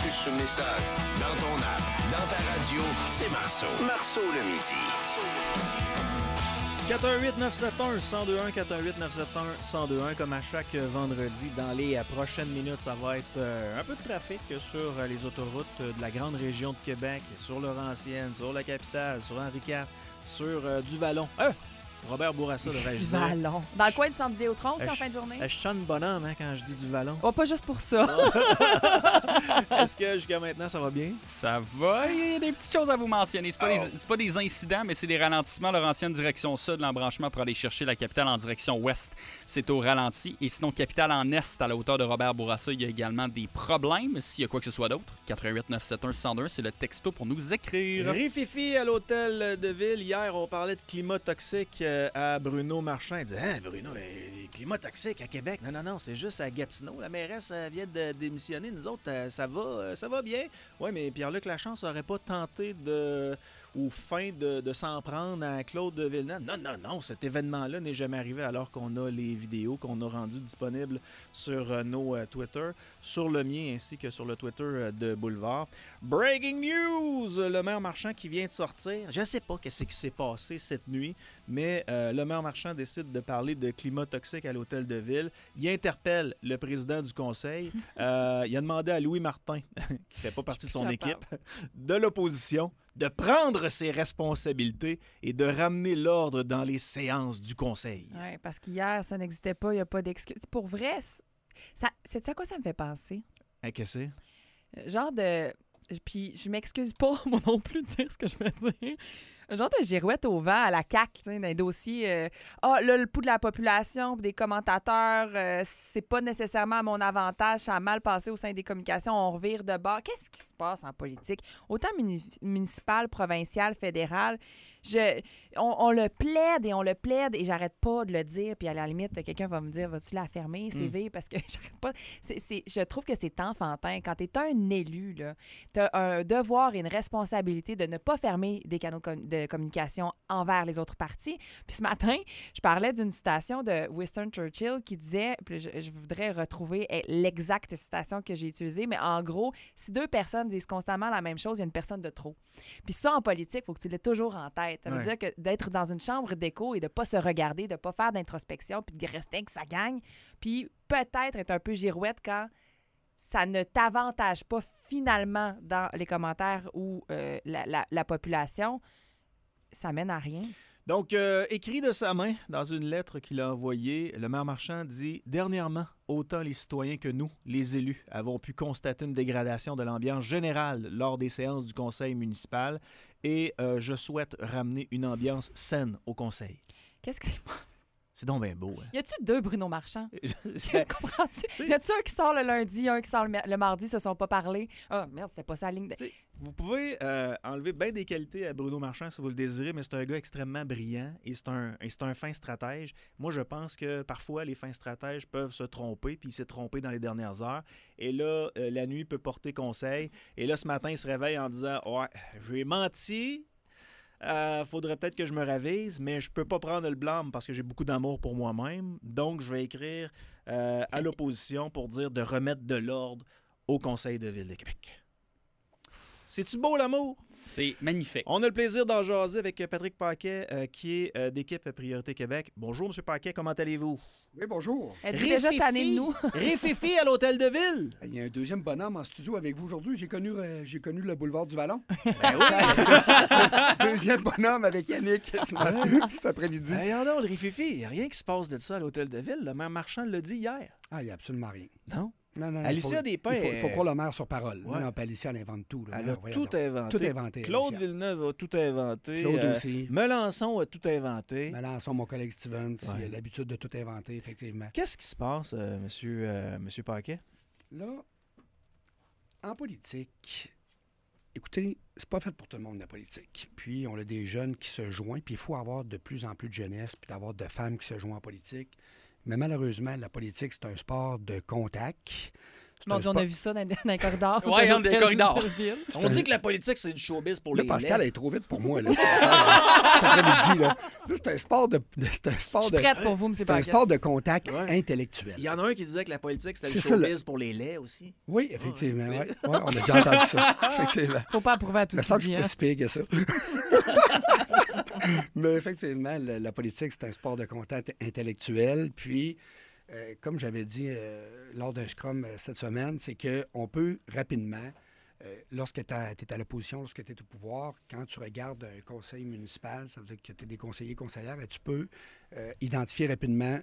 reçu ce message dans ton app, dans ta radio, c'est Marceau. Marceau le midi. 418-971-1021, 418-971-1021, comme à chaque vendredi. Dans les prochaines minutes, ça va être un peu de trafic sur les autoroutes de la grande région de Québec, sur Laurentienne, sur la capitale, sur Henri IV, sur du Vallon. Robert Bourassa devrait Du dire. Vallon. Dans le coin du centre Vidéotron, c'est en Je- fin de journée? Je chante bonhomme quand je dis du Vallon. Oh, pas juste pour ça. Est-ce que jusqu'à maintenant, ça va bien? Ça va, il y a des petites choses à vous mentionner. C'est pas des incidents, mais c'est des ralentissements. Laurentienne direction sud, l'embranchement pour aller chercher la capitale en direction ouest, c'est au ralenti. Et sinon, capitale en est, à la hauteur de Robert Bourassa, il y a également des problèmes. S'il y a quoi que ce soit d'autre, 88-971-1021, c'est le texto pour nous écrire. Rififi à l'hôtel de ville. Hier, on parlait de climat toxique à Bruno Marchand. Il disait, hein, Bruno, climat toxique à Québec. Non, c'est juste à Gatineau. La mairesse vient de démissionner. Nous autres, ça va bien. Oui, mais Pierre-Luc Lachance n'aurait pas tenté ou feint de s'en prendre à Claude Villeneuve. Non, cet événement-là n'est jamais arrivé alors qu'on a les vidéos qu'on a rendues disponibles sur nos Twitter, sur le mien ainsi que sur le Twitter de Boulevard. Breaking news! Le maire Marchand qui vient de sortir. Je ne sais pas qu'est-ce qui s'est passé cette nuit, mais le maire Marchand décide de parler de climat toxique à l'hôtel de ville. Il interpelle le président du conseil. Il a demandé à Louis Martin, qui ne fait pas partie de son équipe, de l'opposition, de prendre ses responsabilités et de ramener l'ordre dans les séances du conseil. Oui, parce qu'hier, ça n'existait pas, il n'y a pas d'excuse. Pour vrai, c'est à quoi ça me fait penser? Qu'est-ce que c'est? Genre de... Puis je m'excuse pas, moi non plus, de dire ce que je vais dire. Un genre de girouette au vent à la CAQ, tu sais, dans les dossiers. Là, le pouls de la population, puis des commentateurs, c'est pas nécessairement à mon avantage, ça a mal passé au sein des communications, on revire de bord. Qu'est-ce qui se passe en politique? Autant municipal, provincial, fédéral. On le plaide et j'arrête pas de le dire. Puis à la limite, quelqu'un va me dire, vas-tu la fermer, CV? Parce que j'arrête pas. Je trouve que c'est enfantin. Quand tu es un élu, tu as un devoir et une responsabilité de ne pas fermer des canaux de communication envers les autres partis. Puis ce matin, je parlais d'une citation de Winston Churchill qui disait, puis je voudrais retrouver l'exacte citation que j'ai utilisée, mais en gros, si deux personnes disent constamment la même chose, il y a une personne de trop. Puis ça, en politique, il faut que tu l'aies toujours en tête. Ça veut dire que d'être dans une chambre d'écho et de ne pas se regarder, de ne pas faire d'introspection, puis de rester que ça gagne, puis peut-être être un peu girouette quand ça ne t'avantage pas finalement dans les commentaires ou la population, ça mène à rien. Donc, écrit de sa main dans une lettre qu'il a envoyée, le maire Marchand dit « Dernièrement, autant les citoyens que nous, les élus, avons pu constater une dégradation de l'ambiance générale lors des séances du conseil municipal et je souhaite ramener une ambiance saine au conseil. » Qu'est-ce que c'est? C'est donc bien beau. Hein? Y a-tu deux Bruno Marchand? Comprends-tu? Y a-tu un qui sort le lundi, un qui sort le mardi, se sont pas parlé? Ah, merde, c'était pas sa ligne de... Vous pouvez enlever bien des qualités à Bruno Marchand si vous le désirez, mais c'est un gars extrêmement brillant et c'est un fin stratège. Moi, je pense que parfois, les fins stratèges peuvent se tromper, puis il s'est trompé dans les dernières heures. Et là, la nuit peut porter conseil. Et là, ce matin, il se réveille en disant « Ouais, j'ai menti. Faudrait peut-être que je me ravise, mais je peux pas prendre le blâme parce que j'ai beaucoup d'amour pour moi-même. Donc, je vais écrire à l'opposition pour dire de remettre de l'ordre au Conseil de Ville de Québec. » C'est-tu beau, l'amour? C'est magnifique. On a le plaisir d'en jaser avec Patrick Paquet, qui est d'équipe Priorité Québec. Bonjour, M. Paquet, comment allez-vous? Oui, bonjour. Êtes-vous déjà tanné de nous? Rififi à l'hôtel de ville! Il y a un deuxième bonhomme en studio avec vous aujourd'hui. J'ai connu le boulevard du Vallon. Ben oui! Deuxième bonhomme avec Yannick cet après-midi. Regardons, le Rififi, il n'y a rien qui se passe de ça à l'hôtel de ville. Le maire Marchand l'a dit hier. Ah, il n'y a absolument rien. Non? Non, Alicia Despins... Il faut croire le maire sur parole. Ouais. Non, Alicia, elle invente tout. Là. Elle a tout inventé. Tout inventé. Claude Alicia. Villeneuve a tout inventé. Claude aussi. Melançon a tout inventé. Melançon, mon collègue Stevens, Ouais. il a l'habitude de tout inventer, effectivement. Qu'est-ce qui se passe, monsieur Paquet? Là, en politique, écoutez, c'est pas fait pour tout le monde, la politique. Puis, on a des jeunes qui se joignent, puis il faut avoir de plus en plus de jeunesse, puis d'avoir de femmes qui se joignent en politique. Mais malheureusement, la politique, c'est un sport de contact. Mon Dieu, on a vu ça dans les corridors. Ouais, dans les corridors. On dit que la politique, c'est du showbiz pour Là, les Pascal, laits. elle est trop vite pour moi. Là, cet après-midi, là. Là, c'est un sport de... C'est un sport Je suis prête pour vous, M. C'est un Paquette. sport de contact Ouais. intellectuel. Il y en a un qui disait que la politique, c'était le C'est ça, showbiz pour les laits aussi. Oui, effectivement. Ah, Ouais. Ouais, on a déjà entendu ça. Effectivement. Faut pas approuver à tout Me ce semble qu'il que je dit. suis Hein. pas si pire que ça. Mais effectivement, la politique, c'est un sport de contact intellectuel. Puis, comme j'avais dit lors d'un scrum cette semaine, c'est qu'on peut rapidement, lorsque tu es à l'opposition, lorsque tu es au pouvoir, quand tu regardes un conseil municipal, ça veut dire que tu es des conseillers, conseillères, et tu peux identifier rapidement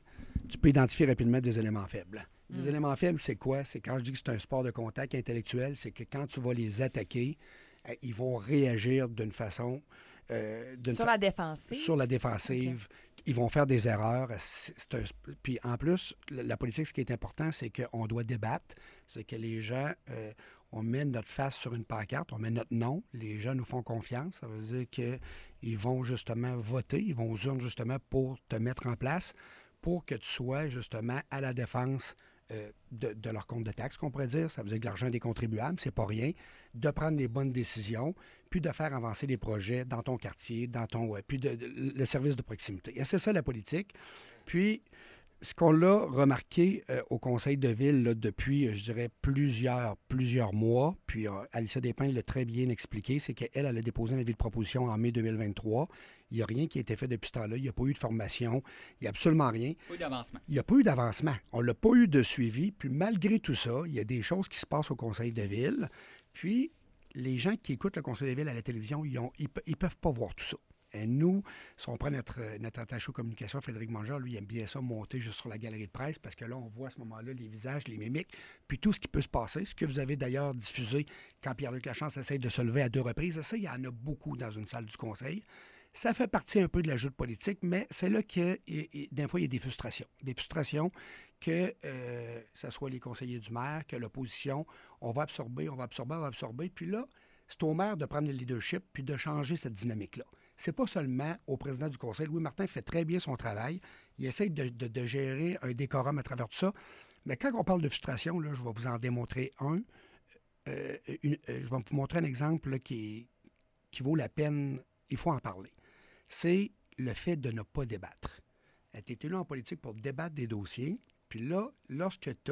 des éléments faibles. Des éléments faibles, c'est quoi? C'est quand je dis que c'est un sport de contact intellectuel, c'est que quand tu vas les attaquer, ils vont réagir d'une façon... Sur la défensive. Sur la défensive. Ils vont faire des erreurs. Puis en plus, la politique, ce qui est important, c'est qu'on doit débattre. C'est que les gens, on met notre face sur une pancarte, on met notre nom. Les gens nous font confiance. Ça veut dire qu'ils vont justement voter, ils vont aux urnes justement pour te mettre en place, pour que tu sois justement à la défense de leur compte de taxes, qu'on pourrait dire. Ça veut dire que l'argent des contribuables, c'est pas rien. De prendre les bonnes décisions, puis de faire avancer les projets dans ton quartier, puis le service de proximité. Et c'est ça la politique. Puis, ce qu'on l'a remarqué au conseil de ville là, depuis, je dirais, plusieurs mois, puis Alicia Despins l'a très bien expliqué, c'est qu'elle a déposé un avis de proposition en mai 2023. Il n'y a rien qui a été fait depuis ce temps-là. Il n'y a pas eu de formation. Il n'y a absolument rien. Pas eu d'avancement. Il n'y a pas eu d'avancement. On n'a pas eu de suivi. Puis malgré tout ça, il y a des choses qui se passent au conseil de ville. Puis les gens qui écoutent le conseil de ville à la télévision, ils ne peuvent pas voir tout ça. Et nous, si on prend notre attaché aux communications, Frédéric Manger, lui, il aime bien ça, monter juste sur la galerie de presse, parce que là, on voit à ce moment-là les visages, les mimiques, puis tout ce qui peut se passer. Ce que vous avez d'ailleurs diffusé quand Pierre-Luc Lachance essaie de se lever à 2 reprises, ça, il y en a beaucoup dans une salle du conseil. Ça fait partie un peu de la joute politique, mais c'est là que, des fois, il y a des frustrations. Des frustrations que ce soit les conseillers du maire, que l'opposition, on va absorber. Puis là, c'est au maire de prendre le leadership puis de changer cette dynamique-là. C'est pas seulement au président du conseil. Louis Martin fait très bien son travail. Il essaie de gérer un décorum à travers tout ça. Mais quand on parle de frustration, là, je vais vous en démontrer un. Je vais vous montrer un exemple là, qui vaut la peine. Il faut en parler. C'est le fait de ne pas débattre. Tu es élu en politique pour débattre des dossiers. Puis là, lorsque tu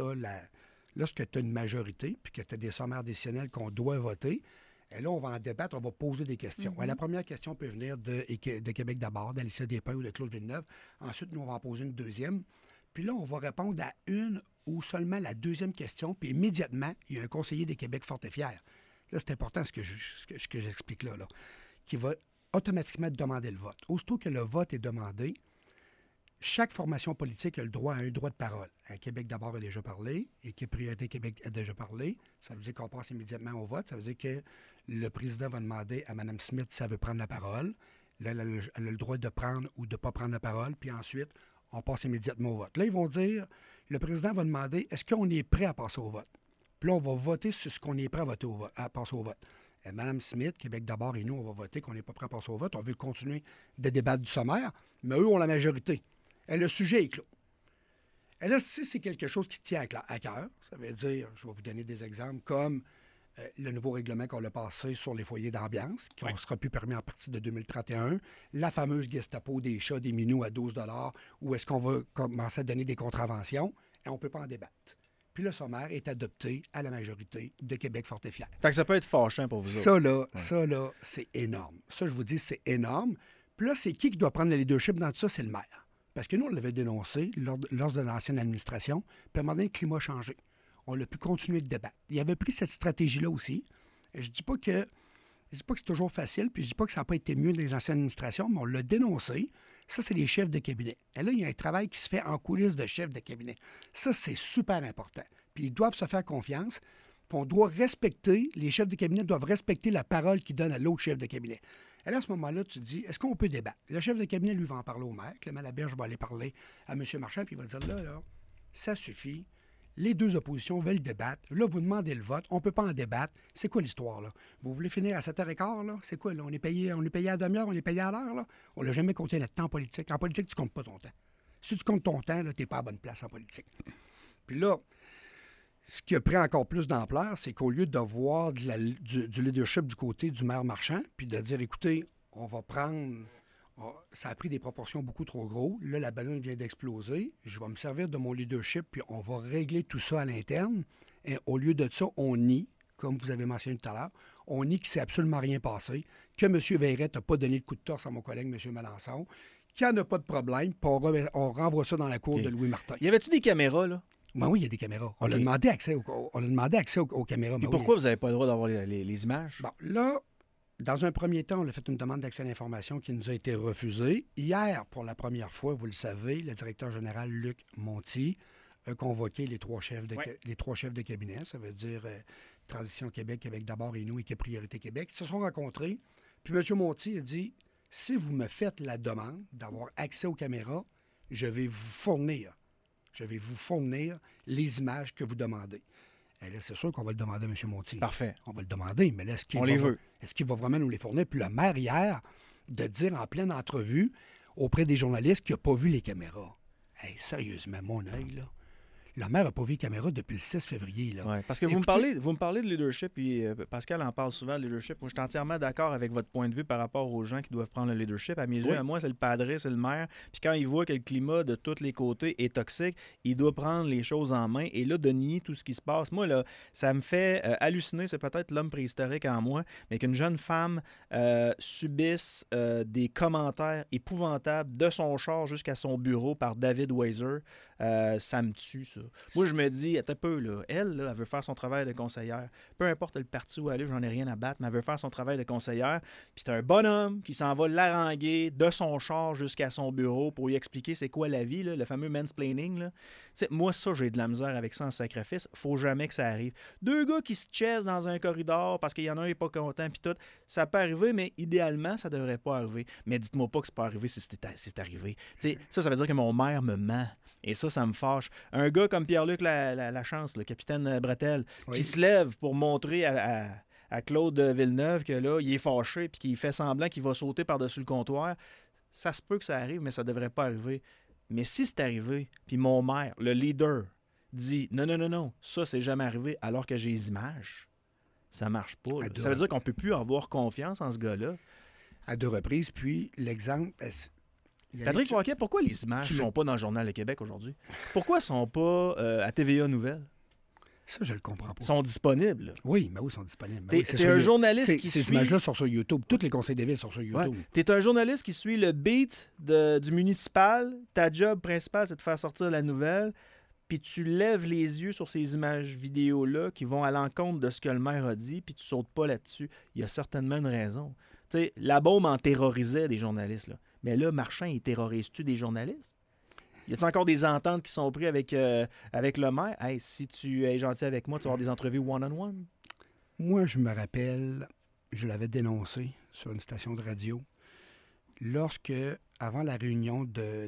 as une majorité, puis que tu as des sommaires décisionnels qu'on doit voter, et là, on va en débattre, on va poser des questions. La première question peut venir de Québec d'abord, d'Alicia Despins ou de Claude Villeneuve. Ensuite, nous, on va en poser une deuxième. Puis là, on va répondre à une ou seulement la deuxième question. Puis immédiatement, il y a un conseiller des Québec fort et fier. Là, c'est important ce que j'explique là, qui va automatiquement demander le vote. Aussitôt que le vote est demandé, chaque formation politique a le droit à un droit de parole. À Québec d'abord a déjà parlé, et Priorité Québec a déjà parlé. Ça veut dire qu'on passe immédiatement au vote. Ça veut dire que le président va demander à Mme Smith si elle veut prendre la parole. Là, elle a le droit de prendre ou de ne pas prendre la parole. Puis ensuite, on passe immédiatement au vote. Là, ils vont dire, le président va demander, est-ce qu'on est prêt à passer au vote? Puis là, on va voter sur ce qu'on est prêt à passer au vote. Mme Smith, Québec d'abord et nous, on va voter qu'on n'est pas prêt à passer au vote. On veut continuer de débattre du sommaire, mais eux ont la majorité. Et le sujet est clos. Et là, si c'est quelque chose qui tient à cœur, ça veut dire, je vais vous donner des exemples, comme le nouveau règlement qu'on a passé sur les foyers d'ambiance, qui ne sera plus permis à partir de 2031, la fameuse Gestapo des chats, des minous à 12 $, où est-ce qu'on va commencer à donner des contraventions, et on ne peut pas en débattre. Puis le sommaire est adopté à la majorité de Québec fort et fier. Fait que ça peut être fâchant pour vous Ça, autres. Ça, là, c'est énorme. Ça, je vous dis, c'est énorme. Puis là, c'est qui doit prendre le leadership dans tout ça? C'est le maire. Parce que nous, on l'avait dénoncé lors de l'ancienne administration, puis à un moment donné, le climat a changé. On a pu continuer de débattre. Il avait pris cette stratégie-là aussi. Et je ne dis pas que c'est toujours facile, puis je ne dis pas que ça n'a pas été mieux dans les anciennes administrations, mais on l'a dénoncé. Ça, c'est les chefs de cabinet. Et là, il y a un travail qui se fait en coulisses de chefs de cabinet. Ça, c'est super important. Puis ils doivent se faire confiance. Puis on doit respecter, les chefs de cabinet doivent respecter la parole qu'ils donnent à l'autre chef de cabinet. Et là, à ce moment-là, tu te dis, est-ce qu'on peut débattre? Le chef de cabinet, lui, va en parler au maire. Clément Laberge va aller parler à M. Marchand, puis il va dire, là, ça suffit. Les deux oppositions veulent débattre. Là, vous demandez le vote. On ne peut pas en débattre. C'est quoi l'histoire, là? Vous voulez finir à 7h15, là? C'est quoi, là? On est payé à demi-heure, on est payé à l'heure, là? On ne l'a jamais compté notre temps en politique. En politique, tu ne comptes pas ton temps. Si tu comptes ton temps, là, tu n'es pas à la bonne place en politique. Puis là, Ce qui a pris encore plus d'ampleur, c'est qu'au lieu de voir du leadership du côté du maire Marchand, puis de dire, écoutez, on va prendre... ça a pris des proportions beaucoup trop gros. Là, la ballonne vient d'exploser. Je vais me servir de mon leadership, puis on va régler tout ça à l'interne. Et au lieu de ça, on nie, comme vous avez mentionné tout à l'heure, on nie qu'il ne s'est absolument rien passé, que M. Veillette n'a pas donné de coup de torse à mon collègue M. Melançon, qu'il n'y en a pas de problème, puis on renvoie ça dans la cour de Louis Martin. Y avait-tu des caméras, là? Ben oui, il y a des caméras. On a demandé accès aux caméras. Et pourquoi vous n'avez pas le droit d'avoir les images? Bon, là, dans un premier temps, on a fait une demande d'accès à l'information qui nous a été refusée. Hier, pour la première fois, vous le savez, le directeur général Luc Monti a convoqué les trois chefs de cabinet, ça veut dire Transition Québec, Québec d'abord et nous, et Priorité Québec. Ils se sont rencontrés. Puis M. Monti a dit, si vous me faites la demande d'avoir accès aux caméras, je vais vous fournir les images que vous demandez. Et là, c'est sûr qu'on va le demander à M. Monti. Parfait. On va le demander, mais là, est-ce qu'il va vraiment nous les fournir? Puis le maire, hier, de dire en pleine entrevue auprès des journalistes qu'il n'a pas vu les caméras. Hey, sérieusement, mon œil, là. Le maire n'a pas vu les caméras depuis le 6 février. Là. Ouais, parce que vous me parlez de leadership, puis Pascal en parle souvent de leadership. Moi, je suis entièrement d'accord avec votre point de vue par rapport aux gens qui doivent prendre le leadership. À mes yeux, à moi, c'est le padre, c'est le maire. Puis quand il voit que le climat de tous les côtés est toxique, il doit prendre les choses en main et là, de nier tout ce qui se passe. Moi, là, ça me fait halluciner. C'est peut-être l'homme préhistorique en moi, mais qu'une jeune femme subisse des commentaires épouvantables de son char jusqu'à son bureau par David Weiser, ça me tue, ça. Moi, je me dis, attends un peu, là, elle veut faire son travail de conseillère. Peu importe le parti où elle est, j'en ai rien à battre, mais elle veut faire son travail de conseillère. Puis t'as un bonhomme qui s'en va l'haranguer de son char jusqu'à son bureau pour lui expliquer c'est quoi la vie, là, le fameux mansplaining. Là. Moi, ça, j'ai de la misère avec ça en sacrifice. Faut jamais que ça arrive. Deux gars qui se chassent dans un corridor parce qu'il y en a un qui n'est pas content, puis tout, ça peut arriver, mais idéalement, ça devrait pas arriver. Mais dites-moi pas que c'est pas arrivé si c'est arrivé. Ça veut dire que mon maire me ment. Et ça me fâche. Un gars comme Pierre-Luc Lachance, le capitaine Bretel, qui se lève pour montrer à Claude Villeneuve que là, il est fâché puis qu'il fait semblant qu'il va sauter par-dessus le comptoir, ça se peut que ça arrive, mais ça devrait pas arriver. Mais si c'est arrivé, puis mon maire, le leader, dit non, ça, c'est jamais arrivé alors que j'ai les images, ça marche pas. Ça veut dire qu'on peut plus avoir confiance en ce gars-là. À 2 reprises, puis l'exemple... Patrick Paquet, pourquoi les images ne sont pas dans le Journal de Québec aujourd'hui? Pourquoi elles ne sont pas à TVA Nouvelles? Ça, je le comprends pas. Ils sont disponibles. Là. Oui, mais oui, ils sont disponibles. T'es un journaliste qui suit... Ces images-là sont sur YouTube. Tous les conseils de ville sont sur YouTube. Ouais. T'es un journaliste qui suit le beat du municipal. Ta job principale, c'est de faire sortir la nouvelle. Puis tu lèves les yeux sur ces images vidéo-là qui vont à l'encontre de ce que le maire a dit, puis tu sautes pas là-dessus. Il y a certainement une raison. T'sais, la bombe en terrorisait des journalistes, là. Mais là, Marchand, il terrorise-tu des journalistes? Y a-t-il encore des ententes qui sont prises avec le maire? Hey, si tu es gentil avec moi, tu vas avoir des entrevues one-on-one? Moi, je me rappelle, je l'avais dénoncé sur une station de radio, lorsque, avant la réunion de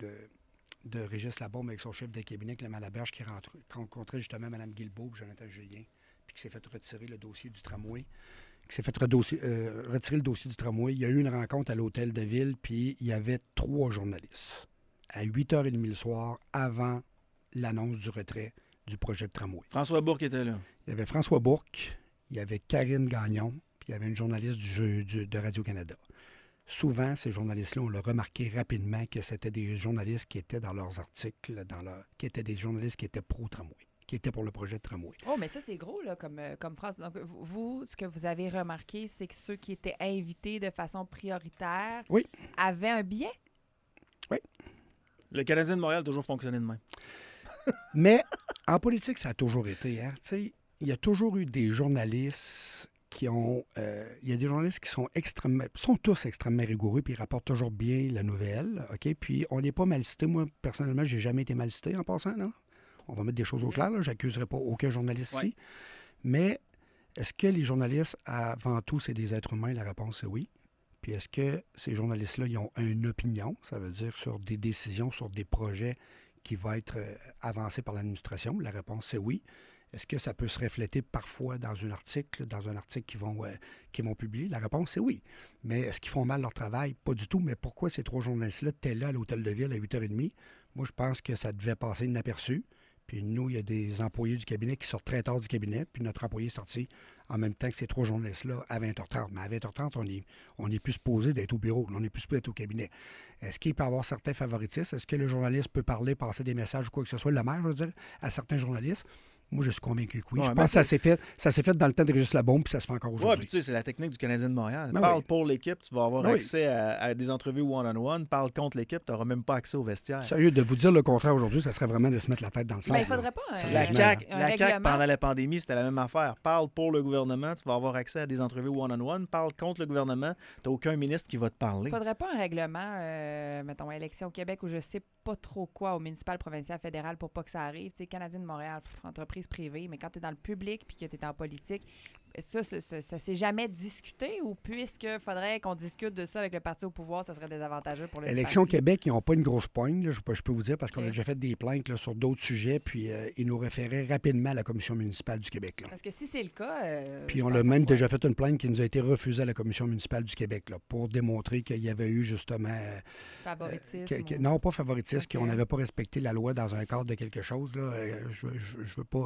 Régis Labaume avec son chef de cabinet, Clément Laberge, qui rencontrait justement Mme Guilbeault et Jonathan Julien, puis qui s'est fait retirer le dossier du tramway, retirer le dossier du tramway. Il y a eu une rencontre à l'hôtel de ville, puis il y avait 3 journalistes à 8h30 le soir, avant l'annonce du retrait du projet de tramway. François Bourque était là. Il y avait François Bourque, il y avait Karine Gagnon, puis il y avait une journaliste de Radio-Canada. Souvent, ces journalistes-là, on l'a remarqué rapidement que c'était des journalistes qui étaient dans leurs articles, qui étaient des journalistes qui étaient pro-tramway, qui étaient pour le projet de tramway. Oh, mais ça, c'est gros là, comme phrase. Donc, vous, ce que vous avez remarqué, c'est que ceux qui étaient invités de façon prioritaire avaient un biais? Oui. Le Canadien de Montréal a toujours fonctionné de même. Mais en politique, ça a toujours été. Hein? Il y a toujours eu des journalistes qui ont... il y a des journalistes qui sont tous extrêmement rigoureux, puis ils rapportent toujours bien la nouvelle. OK? Puis on n'est pas mal cité. Moi, personnellement, j'ai jamais été mal cité en passant. Non? On va mettre des choses au clair. Je n'accuserai pas aucun journaliste ici. Mais est-ce que les journalistes, avant tout, c'est des êtres humains? La réponse est oui. Puis est-ce que ces journalistes-là, ils ont une opinion, ça veut dire sur des décisions, sur des projets qui vont être avancés par l'administration? La réponse est oui. Est-ce que ça peut se refléter parfois dans un article qu'ils vont publier? La réponse est oui. Mais est-ce qu'ils font mal leur travail? Pas du tout. Mais pourquoi ces 3 journalistes-là étaient là à l'hôtel de ville à 8h30? Moi, je pense que ça devait passer inaperçu. Puis nous, il y a des employés du cabinet qui sortent très tard du cabinet, puis notre employé est sorti en même temps que ces 3 journalistes-là à 20h30. Mais à 20h30, on est plus supposé d'être au bureau, on n'est plus supposé d'être au cabinet. Est-ce qu'il peut y avoir certains favoritismes? Est-ce que le journaliste peut parler, passer des messages ou quoi que ce soit, le maire, je veux dire, à certains journalistes? Moi, je suis convaincu que oui. Ouais, je pense que ça s'est fait dans le temps de Régis Labaume, puis ça se fait encore Oui, aujourd'hui. puis tu sais, c'est la technique du Canadien de Montréal. Ben Parle oui. pour l'équipe, tu vas avoir Ben oui. accès à des entrevues one-on-one. Parle contre l'équipe, tu n'auras même pas accès au vestiaire. Sérieux, de vous dire le contraire aujourd'hui, ça serait vraiment de se mettre la tête dans le Mais sable. il faudrait pas La Sérieusement, CAQ, un la CAQ, règlement. pendant la pandémie, c'était la même affaire. Parle pour le gouvernement, tu vas avoir accès à des entrevues one-on-one. Parle contre le gouvernement, tu n'as aucun ministre qui va te parler. Faudrait pas un règlement, mettons, élection au Québec, où je sais pas trop quoi, au municipal, provincial, fédéral, pour pas que ça arrive. Tu sais, Canadien de Montréal, entreprise privée, mais quand tu es dans le public puis que tu es en politique, ça s'est jamais discuté, ou puisque faudrait qu'on discute de ça avec le parti au pouvoir, ça serait désavantageux pour le Élection au parti? Québec, ils n'ont pas une grosse poigne, là, je peux vous dire, parce qu'on OK. a déjà fait des plaintes là, sur d'autres sujets, puis ils nous référaient rapidement à la Commission municipale du Québec. Là. Parce que si c'est le cas... Puis je on pense a que même ça déjà fait une plainte qui nous a été refusée à la Commission municipale du Québec là, pour démontrer qu'il y avait eu justement... favoritisme. non, pas favoritisme, OK. qu'on n'avait pas respecté la loi dans un cadre de quelque chose. Là. Je veux pas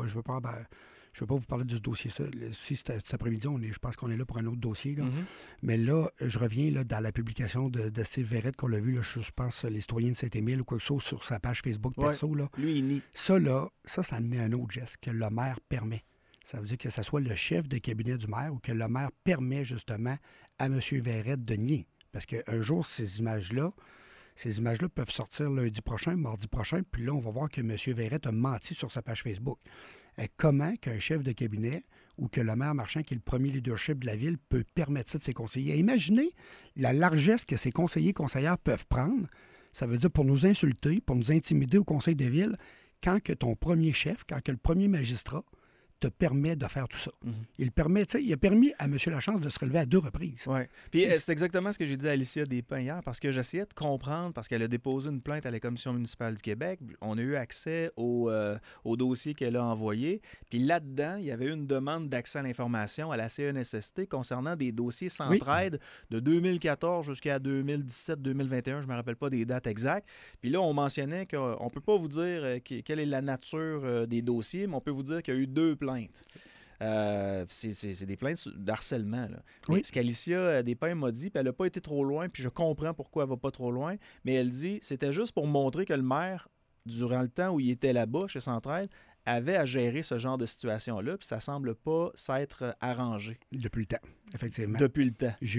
vous parler de ce dossier. Si cet après-midi, je pense qu'on est là pour un autre dossier. Là. Mhm. Mais là, je reviens là, dans la publication de Steve Verrette qu'on l'a vu, là, je pense, les citoyens de Saint-Émile ou quoi que ce soit sur sa page Facebook Ouais. perso. Là. Lui, il nie. Ça en est un autre geste que le maire permet. Ça veut dire que ce soit le chef de cabinet du maire ou que le maire permet justement à M. Verrette de nier. Parce qu'un jour, ces images-là peuvent sortir lundi prochain, mardi prochain, puis là, on va voir que M. Verrette a menti sur sa page Facebook. Comment qu'un chef de cabinet ou que le maire Marchand, qui est le premier leadership de la ville, peut permettre ça de ses conseillers? Imaginez la largesse que ces conseillers et conseillères peuvent prendre. Ça veut dire pour nous insulter, pour nous intimider au conseil de ville, quand que ton premier chef, quand que le premier magistrat te permet de faire tout ça. Mhm. Il a permis à M. Lachance de se relever à 2 reprises. Oui. Puis C'est- c'est exactement ce que j'ai dit à Alicia Despins hier, parce que j'essayais de comprendre, parce qu'elle a déposé une plainte à la Commission municipale du Québec. On a eu accès au dossier qu'elle a envoyé. Puis là-dedans, il y avait eu une demande d'accès à l'information à la CNSST concernant des dossiers Centraide de 2014 jusqu'à 2017-2021. Je ne me rappelle pas des dates exactes. Puis là, on mentionnait qu'on ne peut pas vous dire quelle est la nature des dossiers, mais on peut vous dire qu'il y a eu 2 plaintes. C'est des plaintes d'harcèlement. Là. Mais Oui. ce qu'Alicia Despins m'a dit, puis elle n'a pas été trop loin, puis je comprends pourquoi elle va pas trop loin, mais elle dit c'était juste pour montrer que le maire, durant le temps où il était là-bas, chez Centraide, avait à gérer ce genre de situation-là, puis ça semble pas s'être arrangé Depuis le temps, effectivement. depuis le temps. J'ai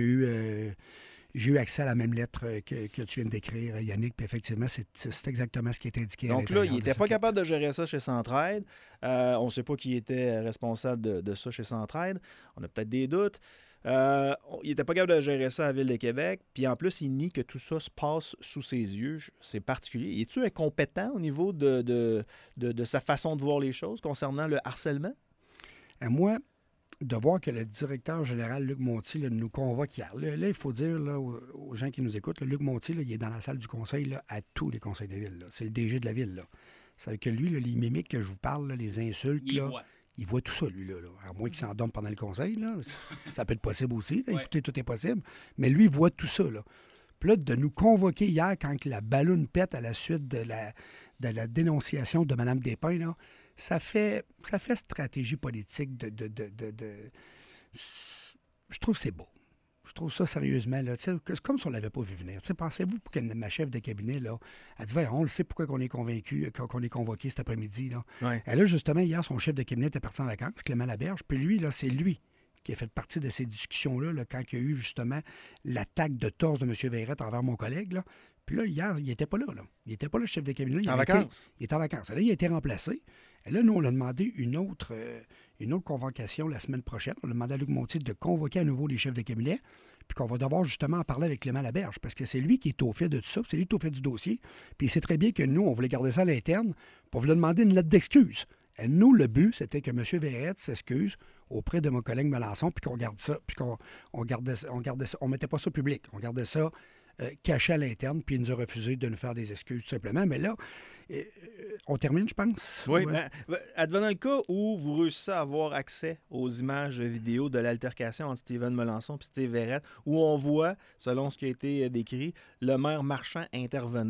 eu accès à la même lettre que tu viens de décrire, Yannick, puis effectivement, c'est exactement ce qui est indiqué. à Donc là, l'intérieur il de n'était cette pas lettre. capable de gérer ça chez Centraide. On ne sait pas qui était responsable de ça chez Centraide. On a peut-être des doutes. Il n'était pas capable de gérer ça à la Ville de Québec. Puis en plus, il nie que tout ça se passe sous ses yeux. C'est particulier. Es-tu incompétent au niveau de sa façon de voir les choses concernant le harcèlement? Moi, de voir que le directeur général, Luc Monti, là, nous convoque hier. Là, il faut dire là, aux gens qui nous écoutent, là, Luc Monti, là, il est dans la salle du conseil là, à tous les conseils de ville. Là. C'est le DG de la ville. Là. Ça veut dire que lui, là, les mimiques que je vous parle, là, les insultes, il voit tout ça, lui. Là. À moins qu'il s'en donne pendant le conseil. Là. Ça peut être possible aussi. Là. Ouais. Écoutez, tout est possible. Mais lui, il voit tout ça. Là. Puis là, de nous convoquer hier, quand la balloune pète à la suite de la dénonciation de Mme Despins, là, ça fait stratégie politique Je trouve que c'est beau. Je trouve ça sérieusement. Là, c'est comme si on ne l'avait pas vu venir. Pensez-vous que ma chef de cabinet, là, elle dit on le sait pourquoi qu'on est convaincu, qu'on est convoqué cet après-midi. Là. Ouais. Et là, justement, hier, son chef de cabinet était parti en vacances, Clément Laberge. Puis lui, là, c'est lui qui a fait partie de ces discussions-là là, quand il y a eu justement l'attaque de torse de M. Verrette envers mon collègue. Là. Puis là, hier, il n'était pas là. Il n'était pas là, le chef de cabinet. Il En avait vacances? il était en vacances. Là, il a été remplacé. Et là, nous, on a demandé une autre convocation la semaine prochaine. On a demandé à Luc Montier de convoquer à nouveau les chefs de cabinet, puis qu'on va devoir justement en parler avec Clément Laberge, parce que c'est lui qui est au fait de tout ça, c'est lui qui est au fait du dossier. Puis il sait très bien que nous, on voulait garder ça à l'interne pour lui demander une lettre d'excuse. Et nous, le but, c'était que M. Verrette s'excuse auprès de mon collègue Melançon, puis qu'on garde ça, puis on gardait ça, on mettait pas ça public, on gardait ça caché à l'interne, puis il nous a refusé de nous faire des excuses, tout simplement. Mais là, on termine, je pense. Oui, Ouais. mais advenant le cas où vous réussissez à avoir accès aux images vidéo de l'altercation entre Steven Melançon et Steve Verrette, où on voit, selon ce qui a été décrit, le maire Marchand intervenir.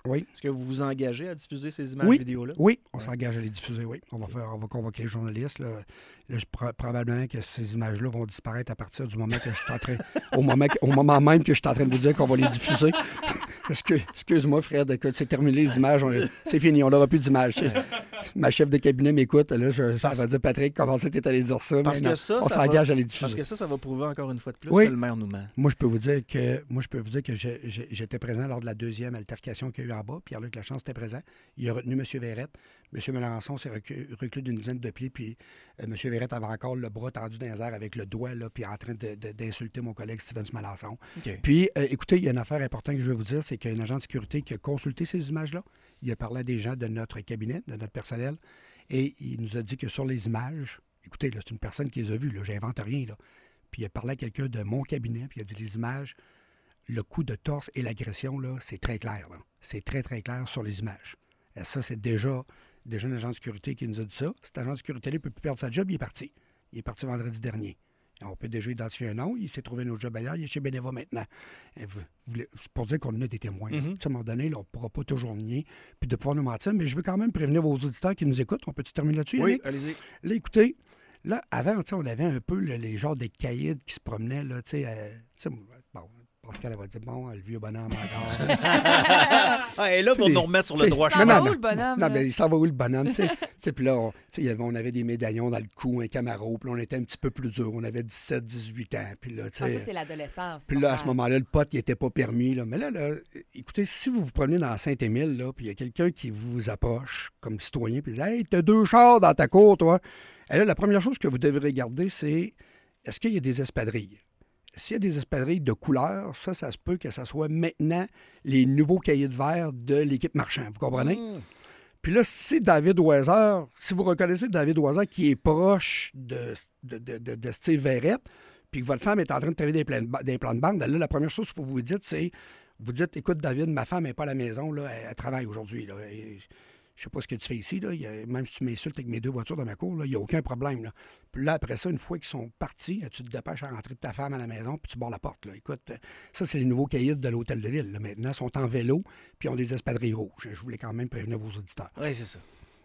Oui. Est-ce que vous vous engagez à diffuser ces images Oui. vidéo-là? Oui, on s'engage à les diffuser, oui. On va convoquer les journalistes. Là, probablement que ces images-là vont disparaître à partir du moment que je suis en train... au moment même que je suis en train de vous dire qu'on va les diffuser. Excuse-moi, Fred, écoute, c'est terminé les images. C'est fini, on n'aura plus d'images. Ma chef de cabinet m'écoute. Là, ça va dire, Patrick, comment c'était allé dire ça? Parce mais que ça, on ça s'engage va- à les diffuser. Parce que ça va prouver encore une fois de plus Oui. que le maire nous ment. Moi, je peux vous dire que j'étais présent lors de la deuxième altercation qu'il y a eu en bas. Pierre-Luc Lachance était présent. Il a retenu M. Verrette. M. Mélenchon s'est reculé d'une dizaine de pieds, puis M. Verrette avait encore le bras tendu dans les airs avec le doigt, là, puis en train d'insulter mon collègue Steven Mélenchon. OK. Puis, écoutez, il y a une affaire importante que je vais vous dire, c'est qu'il y a un agent de sécurité qui a consulté ces images-là. Il a parlé à des gens de notre cabinet, de notre personnel, et il nous a dit que sur les images, écoutez, là, c'est une personne qui les a vues, là, j'invente rien, là. Puis il a parlé à quelqu'un de mon cabinet, puis il a dit les images, le coup de torse et l'agression, là, c'est très clair, là. C'est très, très clair sur les images. Et ça, c'est déjà un agent de sécurité qui nous a dit ça. Cet agent de sécurité-là ne peut plus perdre sa job, il est parti. Il est parti vendredi dernier. On peut déjà identifier un nom. Il s'est trouvé un autre job ailleurs. Il est chez Beneva maintenant. C'est pour dire qu'on a des témoins. Mm-hmm. Tu sais, à un moment donné, là, on ne pourra pas toujours nier puis de pouvoir nous mentir. Mais je veux quand même prévenir vos auditeurs qui nous écoutent. On peut-tu terminer là-dessus, Oui, Yannick? allez-y. Là, écoutez, là, avant, tu sais, on avait un peu les genres des caïds qui se promenaient, là, tu sais, bon, Pascal, elle va dire, bon, le vieux bonhomme encore. Ah, et là, pour les- nous remettre sur t'sais, le droit Ça chemin. va où, le bonhomme? Non, là? mais il s'en va où, le bonhomme, tu sais? Puis là, on avait des médaillons dans le cou, un Camaro, puis là, on était un petit peu plus dur. On avait 17, 18 ans, puis là, tu Ah, sais... ça, c'est l'adolescence. Puis là, à ce normal. moment-là, le pote, il n'était pas permis. Là. Mais là, écoutez, si vous vous promenez dans Saint-Émile, là, puis il y a quelqu'un qui vous approche comme citoyen, puis il dit « Hey, t'as 2 chars dans ta cour, toi! » Et là, la première chose que vous devez regarder, c'est est-ce qu'il y a des espadrilles? S'il y a des espadrilles de couleur, ça se peut que ça soit maintenant les nouveaux cahiers de verre de l'équipe Marchand. Vous comprenez? Puis là, si David Weiser, si vous reconnaissez David Weiser qui est proche de Steve Verrette, puis que votre femme est en train de travailler des plans de banque, là, la première chose qu'il faut vous dire, c'est, vous dites, écoute, David, ma femme n'est pas à la maison, là, elle travaille aujourd'hui. Là, et je sais pas ce que tu fais ici, là, même si tu m'insultes avec mes 2 voitures dans ma cour, il n'y a aucun problème. Là. Puis là, après ça, une fois qu'ils sont partis, tu te dépêches à rentrer de ta femme à la maison, puis tu barres la porte. Là. Écoute, ça, c'est les nouveaux caïds de l'hôtel de ville. Là. Maintenant, ils sont en vélo, puis ont des espadrilles rouges. Je voulais quand même prévenir vos auditeurs. Oui, c'est ça.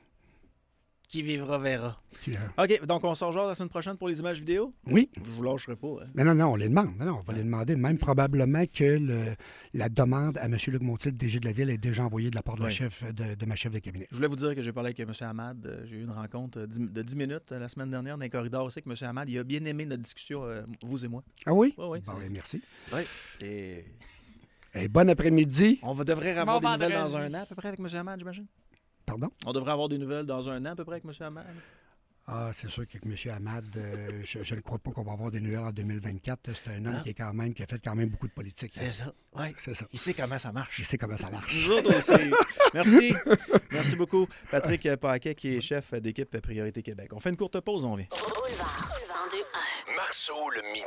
Qui vivra verra. Puis, OK, donc on sort genre la semaine prochaine pour les images vidéo? oui. Je vous lâcherai pas. Hein. Mais non, on les demande. Non, on va les demander. Même probablement que la demande à M. Luc Montiel, DG de la Ville, est déjà envoyée de la part de, Oui. de ma chef de cabinet. Je voulais vous dire que j'ai parlé avec M. Hamad. J'ai eu une rencontre de 10 minutes la semaine dernière dans les corridors aussi avec M. Hamad. Il a bien aimé notre discussion, vous et moi. Ah oui? Oui, oui. Bon, ben, merci. Oui. Et Et bon après-midi. on devrait avoir Bon des nouvelles vendredi. dans un an à peu près avec M. Hamad, j'imagine? Pardon? On devrait avoir des nouvelles dans un an à peu près avec M. Hamad. Ah, c'est sûr qu'avec M. Hamad, je ne crois pas qu'on va avoir des nouvelles en 2024. C'est un homme qui a fait quand même beaucoup de politique. C'est ça. Oui. C'est ça. Il sait comment ça marche. Je sais comment ça marche. Nous autres aussi. Merci. Merci beaucoup. Patrick Paquet, qui est chef d'équipe Priorité Québec. On fait une courte pause, on vient. Marceau, le mytho.